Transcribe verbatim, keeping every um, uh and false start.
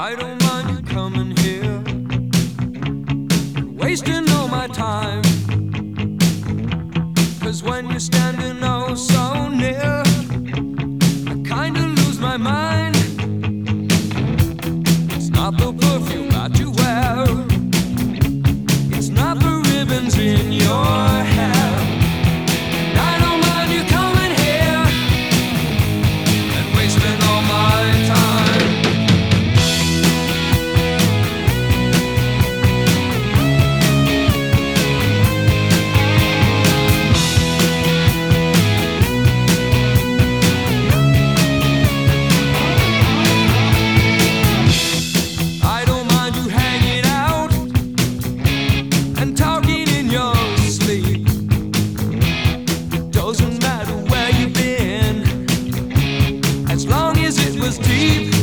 I don't mind you coming here, wasting all my time. Cause when you're standing oh so near, I kinda lose my mind. It's not the perfume that you wear, it's not the ribbons in your hair. And I don't mind you coming here and wasting all my time. I don't mind you hanging out and talking in your sleep. Doesn't matter where you've been, as long as it was deep.